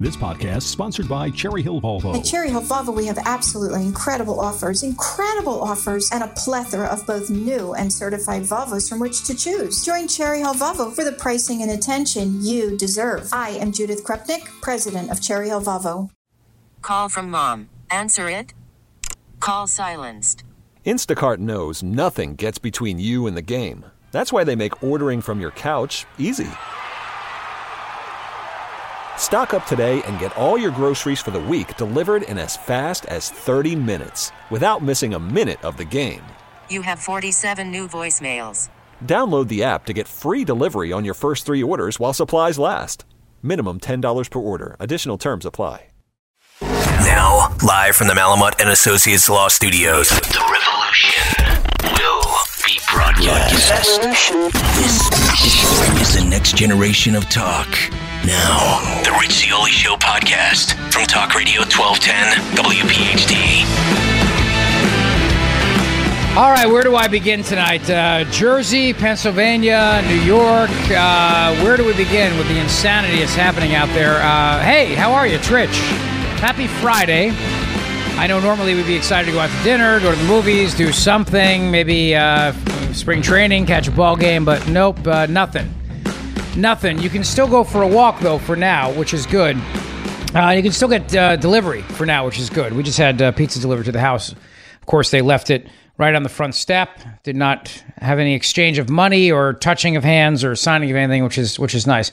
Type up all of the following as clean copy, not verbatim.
This podcast is sponsored by Cherry Hill Volvo. At Cherry Hill Volvo, we have absolutely incredible offers, and a plethora of both new and certified Volvos from which to choose. Join Cherry Hill Volvo for the pricing and attention you deserve. I am Judith Krupnik, president of Cherry Hill Volvo. Call from mom. Answer it. Call silenced. Instacart knows nothing gets between you and the game. That's why they make ordering from your couch easy. Stock up today and get all your groceries for the week delivered in as fast as 30 minutes without missing a minute of the game. You have 47 new voicemails. Download the app to get free delivery on your first 3 orders while supplies last. Minimum $10 per order. Additional terms apply. Now, live from the Malamut and Associates Law Studios, the revolution will be broadcast. This is the next generation of talk. Now, the Rich Zeoli Show podcast from Talk Radio 1210 WPHT. All right, where do I begin tonight? Jersey, Pennsylvania, New York. Where do we begin with the insanity that's happening out there? Hey, how are you? It's Rich. Happy Friday. I know normally we'd be excited to go out to dinner, go to the movies, do something, maybe spring training, catch a ball game, but nope, nothing. Nothing. You can still go for a walk, though, for now, which is good. You can still get delivery for now, which is good. We just had pizza delivered to the house. Of course, they left it right on the front step. Did not have any exchange of money or touching of hands or signing of anything, which is nice.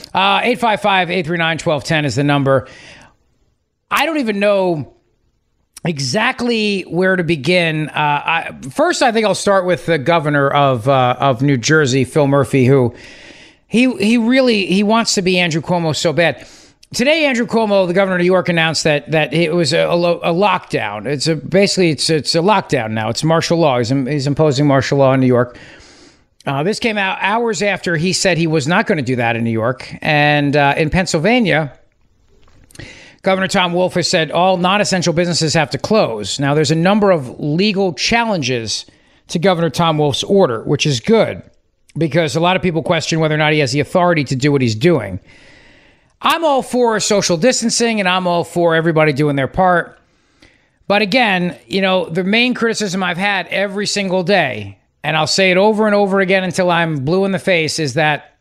855-839-1210 is the number. I don't even know exactly where to begin. First, I think I'll start with the governor of New Jersey, Phil Murphy, who... He wants to be Andrew Cuomo so bad. Today, Andrew Cuomo, the governor of New York, announced that it was a lockdown. It's a lockdown now. It's martial law. He's imposing martial law in New York. This came out hours after he said he was not going to do that in New York. And in Pennsylvania, Governor Tom Wolf has said all non-essential businesses have to close. Now, there's a number of legal challenges to Governor Tom Wolf's order, which is good, because a lot of people question whether or not he has the authority to do what he's doing. I'm all for social distancing, and I'm all for everybody doing their part. But again, the main criticism I've had every single day, and I'll say it over and over again until I'm blue in the face, is that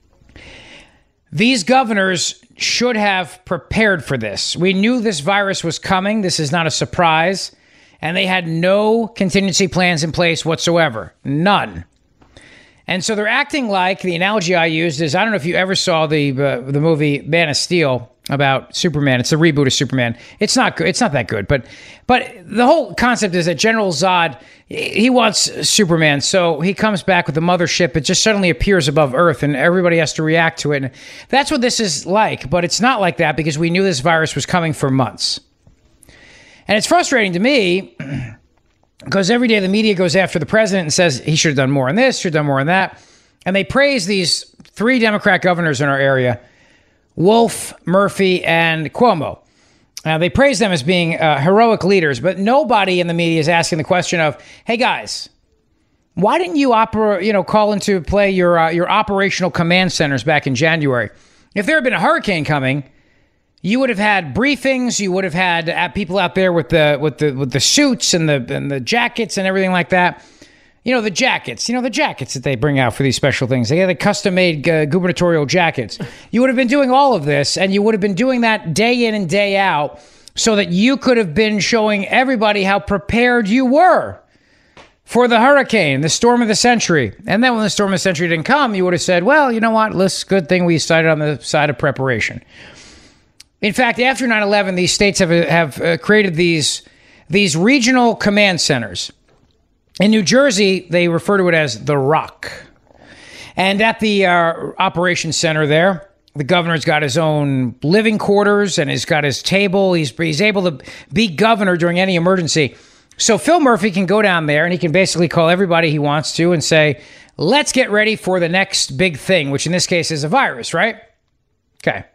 these governors should have prepared for this. We knew this virus was coming. This is not a surprise. And they had no contingency plans in place whatsoever. None. And so they're acting like, the analogy I used is, I don't know if you ever saw the movie Man of Steel about Superman. It's the reboot of Superman. It's not good. It's not that good. But the whole concept is that General Zod, he wants Superman. So he comes back with the mothership. It just suddenly appears above Earth and everybody has to react to it. And that's what this is like. But it's not like that because we knew this virus was coming for months. And it's frustrating to me because every day the media goes after the president and says he should have done more on this, should have done more on that. And they praise these 3 Democrat governors in our area, Wolf, Murphy, and Cuomo. They praise them as being heroic leaders, but nobody in the media is asking the question of, hey guys, why didn't you call into play your operational command centers back in January? If there had been a hurricane coming, you would have had briefings. You would have had people out there with the suits and the jackets and everything like that. The jackets. The jackets that they bring out for these special things. They had the custom-made gubernatorial jackets. You would have been doing all of this, and you would have been doing that day in and day out, so that you could have been showing everybody how prepared you were for the hurricane, the storm of the century. And then when the storm of the century didn't come, you would have said, well, you know what? Good thing we started on the side of preparation. In fact, after 9/11, these states have created these regional command centers. In New Jersey, they refer to it as the Rock. And at the operations center there, the governor's got his own living quarters and he's got his table. He's able to be governor during any emergency. So Phil Murphy can go down there and he can basically call everybody he wants to and say, let's get ready for the next big thing, which in this case is a virus, right? Okay.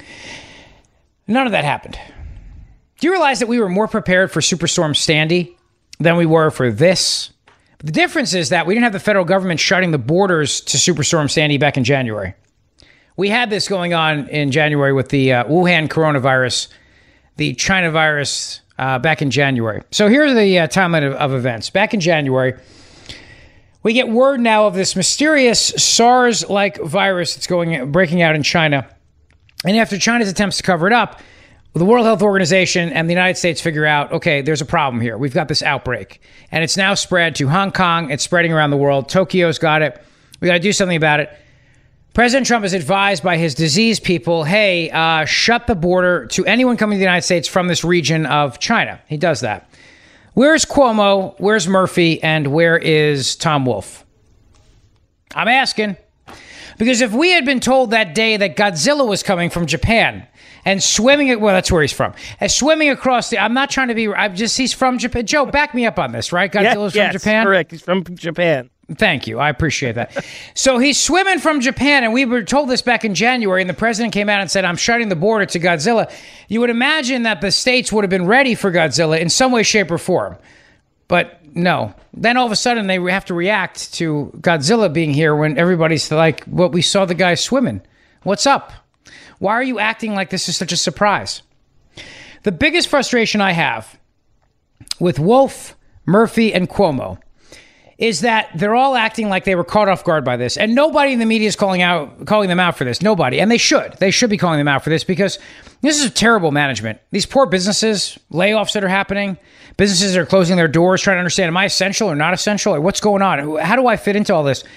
None of that happened. Do you realize that we were more prepared for Superstorm Sandy than we were for this? The difference is that we didn't have the federal government shutting the borders to Superstorm Sandy back in January. We had this going on in January with the Wuhan coronavirus, the China virus back in January. So here's the timeline of events. Back in January, we get word now of this mysterious SARS-like virus that's breaking out in China. And after China's attempts to cover it up, the World Health Organization and the United States figure out, okay, there's a problem here. We've got this outbreak. And it's now spread to Hong Kong. It's spreading around the world. Tokyo's got it. We got to do something about it. President Trump is advised by his disease people, hey, shut the border to anyone coming to the United States from this region of China. He does that. Where's Cuomo? Where's Murphy? And where is Tom Wolf? I'm asking. Because if we had been told that day that Godzilla was coming from Japan and swimming, well, that's where he's from, and swimming across I'm not trying to be, he's from Japan. Joe, back me up on this, right? Godzilla's from Japan? Correct. He's from Japan. Thank you. I appreciate that. So he's swimming from Japan, and we were told this back in January, and the president came out and said, I'm shutting the border to Godzilla. You would imagine that the states would have been ready for Godzilla in some way, shape, or form. But no. Then all of a sudden, they have to react to Godzilla being here when everybody's like, well, we saw the guy swimming. What's up? Why are you acting like this is such a surprise? The biggest frustration I have with Wolf, Murphy, and Cuomo is that they're all acting like they were caught off guard by this. And nobody in the media is calling them out for this. Nobody. And they should. They should be calling them out for this because this is terrible management. These poor businesses, layoffs that are happening, businesses that are closing their doors, trying to understand, am I essential or not essential? Or what's going on? How do I fit into all this?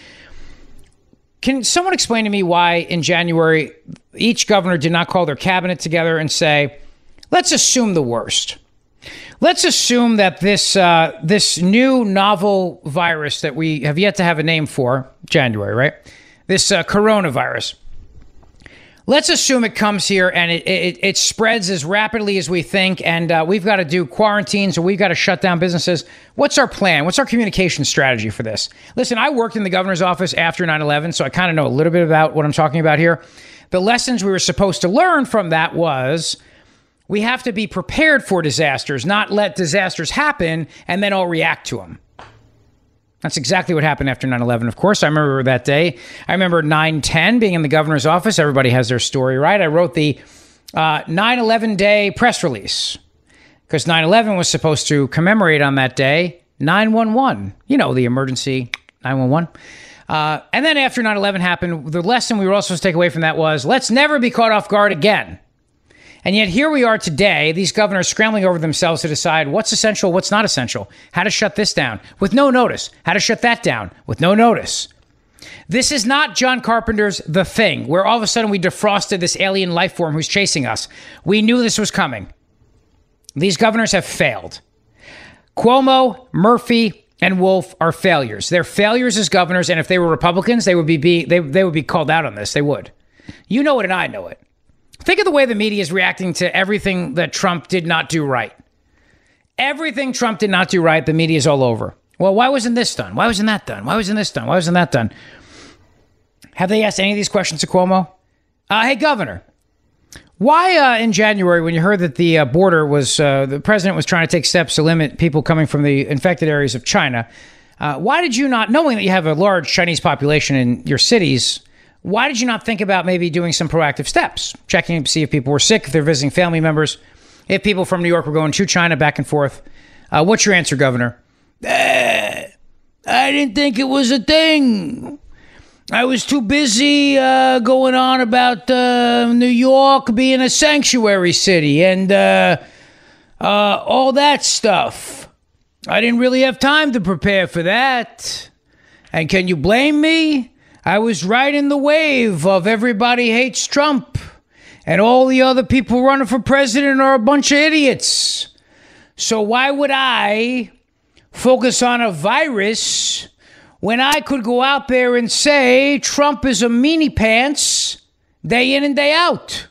Can someone explain to me why in January each governor did not call their cabinet together and say, let's assume the worst. Let's assume that this new novel virus that we have yet to have a name for, January, right? This coronavirus. Let's assume it comes here and it spreads as rapidly as we think, and we've got to do quarantines or we've got to shut down businesses. What's our plan? What's our communication strategy for this? Listen, I worked in the governor's office after 9/11, so I kind of know a little bit about what I'm talking about here. The lessons we were supposed to learn from that was we have to be prepared for disasters, not let disasters happen and then all react to them. That's exactly what happened after 9/11, of course. I remember that day. I remember 9/10 being in the governor's office. Everybody has their story, right? I wrote the 9/11 day press release because 9/11 was supposed to commemorate on that day 911. You know, the emergency 911. And then after 9/11 happened, the lesson we were all supposed to take away from that was let's never be caught off guard again. And yet here we are today, these governors scrambling over themselves to decide what's essential, what's not essential, how to shut this down with no notice, how to shut that down with no notice. This is not John Carpenter's The Thing, where all of a sudden we defrosted this alien life form who's chasing us. We knew this was coming. These governors have failed. Cuomo, Murphy, and Wolf are failures. They're failures as governors, and if they were Republicans, they would be called out on this. They would. You know it and I know it. Think of the way the media is reacting to everything that Trump did not do right. Everything Trump did not do right, the media is all over. Well, why wasn't this done? Why wasn't that done? Why wasn't this done? Why wasn't that done? Have they asked any of these questions to Cuomo? Hey, Governor, why in January when you heard that the border was, the president was trying to take steps to limit people coming from the infected areas of China, why did you not, knowing that you have a large Chinese population in your cities, why did you not think about maybe doing some proactive steps? Checking to see if people were sick, if they're visiting family members, if people from New York were going to China back and forth. What's your answer, Governor? I didn't think it was a thing. I was too busy going on about New York being a sanctuary city and all that stuff. I didn't really have time to prepare for that. And can you blame me? I was riding the wave of everybody hates Trump, and all the other people running for president are a bunch of idiots. So why would I focus on a virus when I could go out there and say Trump is a meanie pants day in and day out?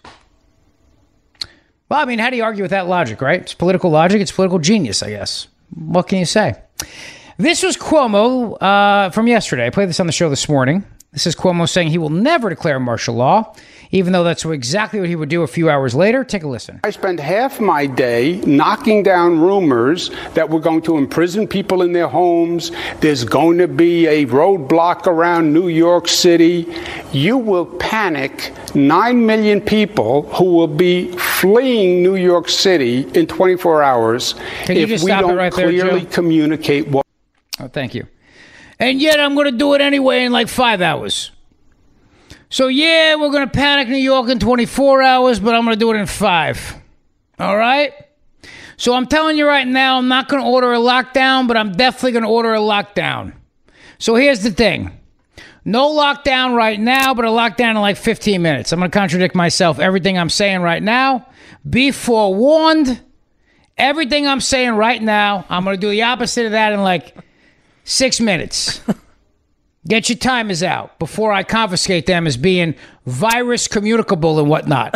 Well, I mean, how do you argue with that logic, right? It's political logic. It's political genius, I guess. What can you say? This was Cuomo from yesterday. I played this on the show this morning. This is Cuomo saying he will never declare martial law, even though that's exactly what he would do a few hours later. Take a listen. I spent half my day knocking down rumors that we're going to imprison people in their homes. There's going to be a roadblock around New York City. You will panic 9 million people who will be fleeing New York City in 24 hours if we don't clearly communicate what. Oh, thank you. And yet I'm going to do it anyway in like 5 hours. So, yeah, we're going to panic New York in 24 hours, but I'm going to do it in 5. All right? So I'm telling you right now, I'm not going to order a lockdown, but I'm definitely going to order a lockdown. So here's the thing. No lockdown right now, but a lockdown in like 15 minutes. I'm going to contradict myself. Everything I'm saying right now, be forewarned. Everything I'm saying right now, I'm going to do the opposite of that in like 6 minutes. Get your timers out before I confiscate them as being virus communicable and whatnot.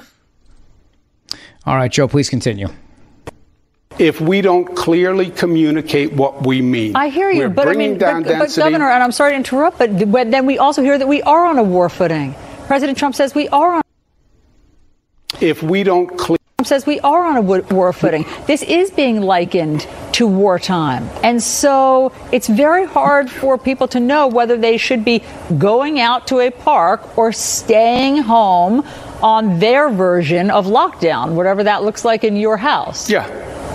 All right, Joe, please continue. If we don't clearly communicate what we mean. I hear you, but Governor, and I'm sorry to interrupt, but then we also hear that we are on a war footing. President Trump says we are on. If we don't says we are on a war footing. This is being likened to wartime. And so it's very hard for people to know whether they should be going out to a park or staying home on their version of lockdown, whatever that looks like in your house. Yeah.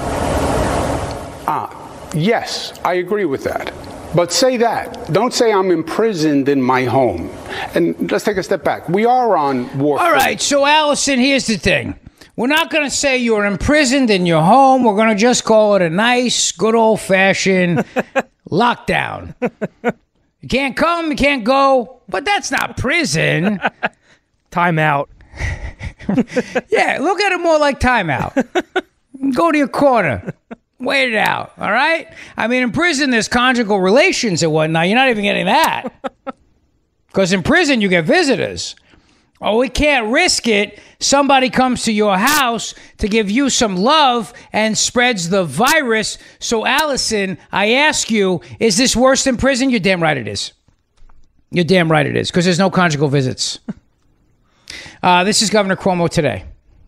Yes, I agree with that. But say that. Don't say I'm imprisoned in my home. And let's take a step back. We are on war footing. All right, so Allison, here's the thing. We're not going to say you're imprisoned in your home. We're going to just call it a nice, good old-fashioned lockdown. You can't come, you can't go, but that's not prison. Timeout. Yeah, look at it more like timeout. Go to your corner. Wait it out, all right? I mean, in prison, there's conjugal relations and whatnot. You're not even getting that. Because in prison, you get visitors. Oh, we can't risk it. Somebody comes to your house to give you some love and spreads the virus. So, Allison, I ask you, is this worse than prison? You're damn right it is. You're damn right it is, because there's no conjugal visits. This is Governor Cuomo today.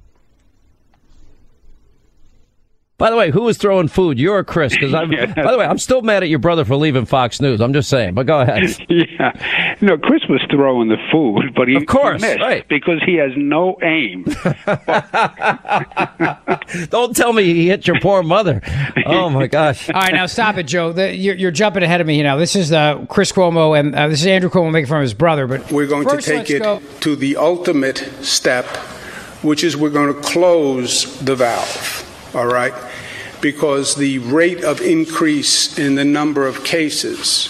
By the way, who was throwing food? You or Chris? Because by the way, I'm still mad at your brother for leaving Fox News. I'm just saying, but go ahead. Yeah, no, Chris was throwing the food, but he missed right. Because he has no aim. Don't tell me he hit your poor mother. Oh my gosh! All right, now stop it, Joe. You're jumping ahead of me now. This is Chris Cuomo, and this is Andrew Cuomo making fun of his brother. But we're going to take it to the ultimate step, which is we're going to close the valve. All right, because the rate of increase in the number of cases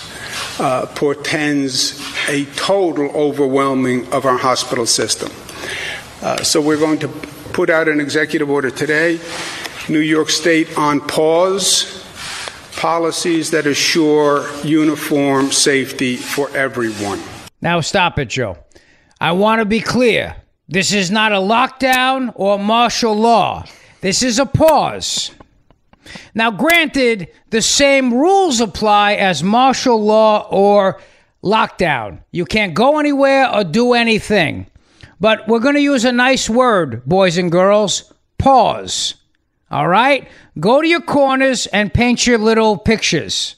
portends a total overwhelming of our hospital system. So we're going to put out an executive order today. New York State on pause, policies that assure uniform safety for everyone. Now stop it, Joe. I want to be clear. This is not a lockdown or martial law. This is a pause. Now, granted, the same rules apply as martial law or lockdown. You can't go anywhere or do anything. But we're going to use a nice word, boys and girls, pause. All right? Go to your corners and paint your little pictures.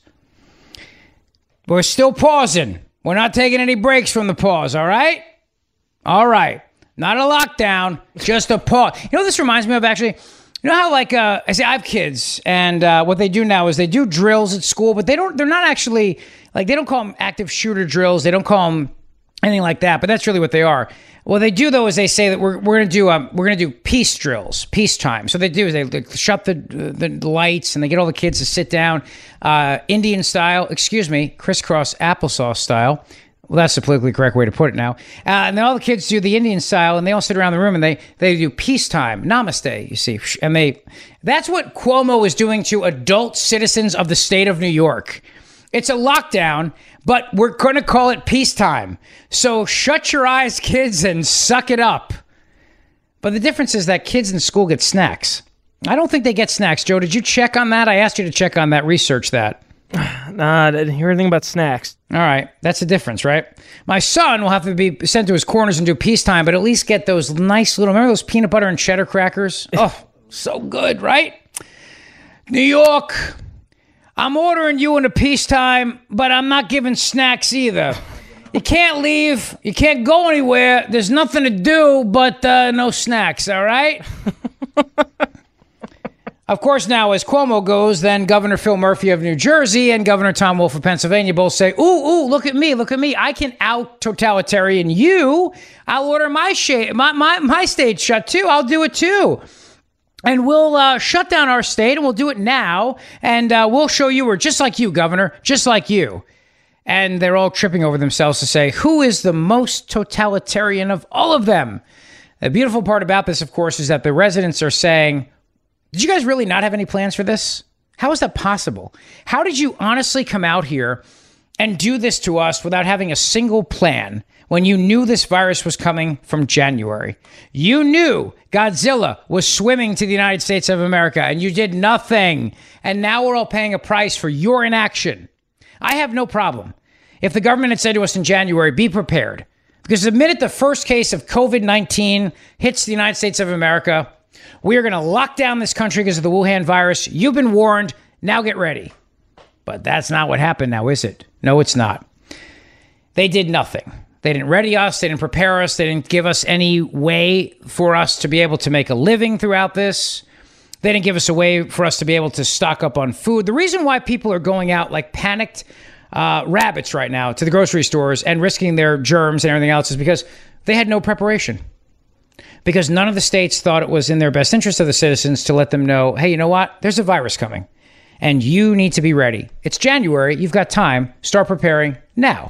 We're still pausing. We're not taking any breaks from the pause, all right? All right. Not a lockdown, just a pause. You know what this reminds me of, actually? You know how, like, I have kids, and what they do now is they do drills at school, but they're not actually, like, they don't call them active shooter drills. They don't call them anything like that, but that's really what they are. What they do, though, is they say that we're going to do peace drills, peacetime. So they do is they shut the lights, and they get all the kids to sit down, Indian style, crisscross applesauce style. Well, that's the politically correct way to put it now. And then all the kids do the Indian style, and they all sit around the room, and they do peacetime, namaste, you see. And that's what Cuomo is doing to adult citizens of the state of New York. It's a lockdown, but we're going to call it peacetime. So shut your eyes, kids, and suck it up. But the difference is that kids in school get snacks. I don't think they get snacks. Joe, did you check on that? I asked you to check on that, research that. Nah, I didn't hear anything about snacks. All right, that's the difference, right? My son will have to be sent to his corners and do peacetime, but at least get those nice little, remember those peanut butter and cheddar crackers? Oh, so good, right? New York, I'm ordering you into peacetime, but I'm not giving snacks either. You can't leave. You can't go anywhere. There's nothing to do but no snacks, all right? Of course, now, as Cuomo goes, then Governor Phil Murphy of New Jersey and Governor Tom Wolf of Pennsylvania both say, ooh, look at me. I can out-totalitarian you. I'll order my state shut, too. I'll do it, too. And we'll shut down our state, and we'll do it now, and we'll show you we're just like you, Governor, just like you. And they're all tripping over themselves to say, who is the most totalitarian of all of them? The beautiful part about this, of course, is that the residents are saying, did you guys really not have any plans for this? How is that possible? How did you honestly come out here and do this to us without having a single plan when you knew this virus was coming from January? You knew Godzilla was swimming to the United States of America, and you did nothing. And now we're all paying a price for your inaction. I have no problem if the government had said to us in January, be prepared. Because the minute the first case of COVID-19 hits the United States of America, we are going to lock down this country because of the Wuhan virus. You've been warned. Now get ready. But that's not what happened now, is it? No, it's not. They did nothing. They didn't ready us. They didn't prepare us. They didn't give us any way for us to be able to make a living throughout this. They didn't give us a way for us to be able to stock up on food. The reason why people are going out like panicked rabbits right now to the grocery stores and risking their germs and everything else is because they had no preparation. Because none of the states thought it was in their best interest of the citizens to let them know, hey, you know what? There's a virus coming, and you need to be ready. It's January. You've got time. Start preparing now.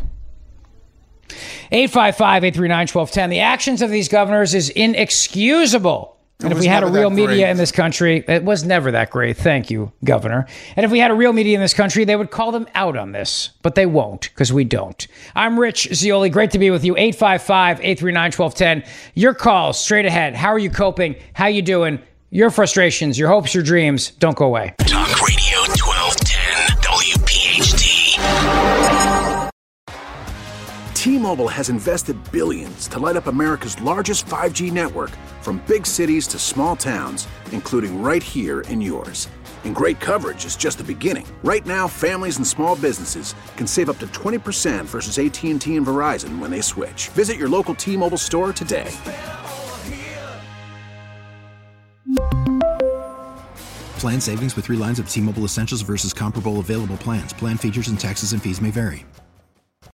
855-839-1210. The actions of these governors is inexcusable. And if we had a real media in this country, it was never that great. Thank you, Governor. And if we had a real media in this country, they would call them out on this. But they won't, because we don't. I'm Rich Zeoli. Great to be with you. 855-839-1210. Your calls straight ahead. How are you coping? How you doing? Your frustrations, your hopes, your dreams. Don't go away. Talk Radio 1210 WPHT. T-Mobile has invested billions to light up America's largest 5G network, from big cities to small towns, including right here in yours. And great coverage is just the beginning. Right now, families and small businesses can save up to 20% versus AT&T and Verizon when they switch. Visit your local T-Mobile store today. Plan savings with 3 lines of T-Mobile Essentials versus comparable available plans. Plan features and taxes and fees may vary.